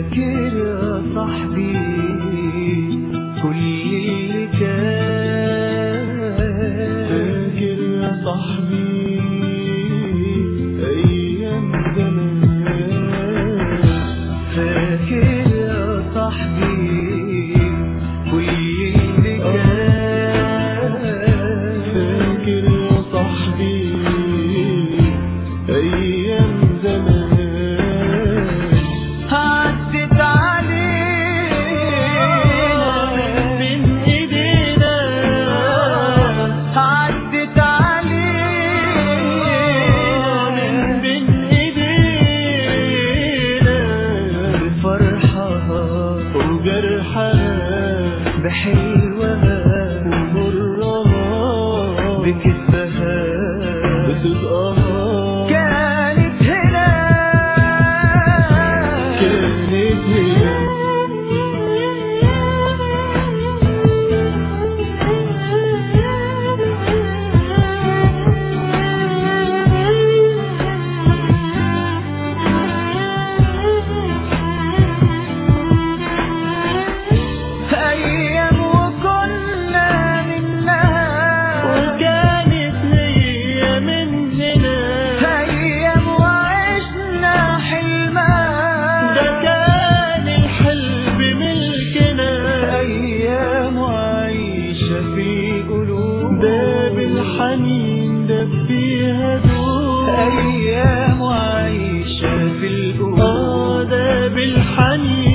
فاكر يا صاحبي كل اللي كان، فاكر يا صاحبي أيام زمان، فاكر يا صاحبي كل اللي كان، فاكر يا صاحبي أيام زمان. عدت علينا من إيدينا، عدت علينا من بين إيدينا، بفرحها وجرحها بحلوها ومرها بكذبها بصدقها. كانت هنا، كانت هنا أيام وكنا منها، وكانت هي مننا، أيام وعشنا حلمها، ده كان الحلم ملكنا، أيام وعيشة في قلوب، ده بالحنين ده فيها دوب، أيام وعيشة في القلوب، ده بالحنين